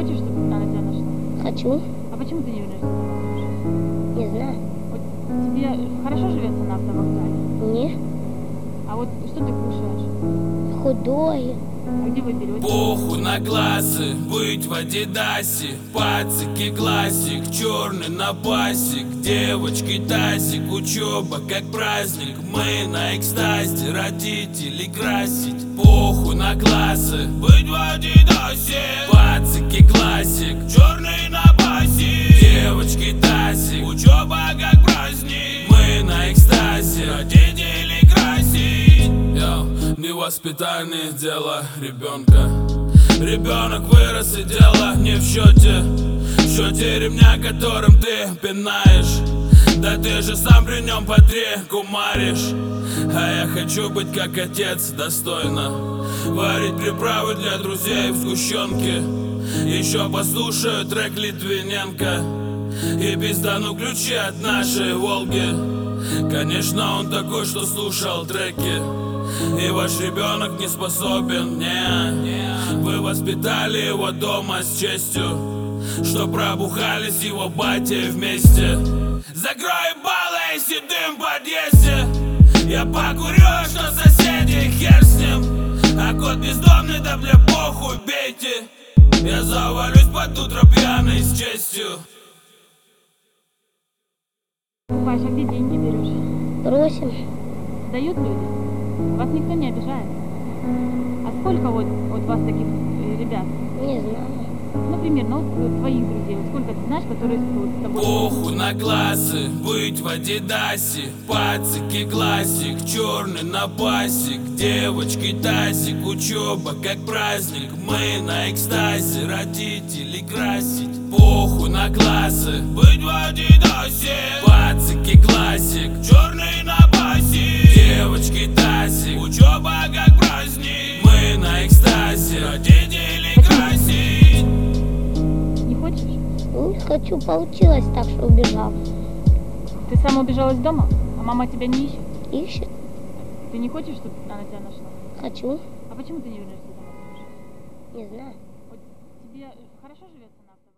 хочешь, чтобы она тебя нашла? Хочу. А почему ты не в университет? Не знаю. Вот тебе хорошо живется на автовокзале? Не. А вот что ты кушаешь? Худое. А где вы берете? Похуй на классы, быть в Адидасе, пацики классик, черный на пасик, девочки тазик, учеба как праздник, мы на экстазе, родителей красить. Похуй на классы, быть в Адидасе, пацики классик, черный на пасик, девочки тазик, учеба как праздник, мы на экстазе, родителей красить. Невоспитание дело ребенка. Ребенок вырос и дело не в счете ремня, которым ты пинаешь. Да ты же сам при нем по 3 кумаришь. А я хочу быть как отец, достойно варить приправы для друзей в сгущенке. Еще послушаю трек Литвиненко и пиздану ключи от нашей Волги. Конечно, он такой, что слушал треки, и ваш ребенок не способен, не. Вы воспитали его дома с честью, что пробухались его батей вместе. Закрой баллы и сидим в подъезде. Я покурю, что соседи, хер с ним. А кот бездомный, да бля похуй, бейте. Я завалюсь под утро пьяный с честью. Вась, а где деньги берешь? Просим. Дают люди? Вас никто не обижает? А сколько вот вас таких ребят? Не знаю. Ну, примерно, вот твоих друзей, вот сколько ты знаешь, которые вот с тобой... Похуй на классы, быть в Адидасе, пацики классик, черный на пасик, девочки тазик, учеба как праздник, мы на экстазе, родителей красить. Похуй на классы, быть в Адидасе, пацики классик, черный на пасик, девочки тазик, учеба как праздник, мы на экстазе, родителей красить. Не хочешь? Не хочу. Получилось так, что убежал. Ты сама убежала из дома? А мама тебя не ищет? Ищет. Ты не хочешь, чтобы она тебя нашла? Хочу. А почему ты не в университет? Не знаю. Вот тебе хорошо живется?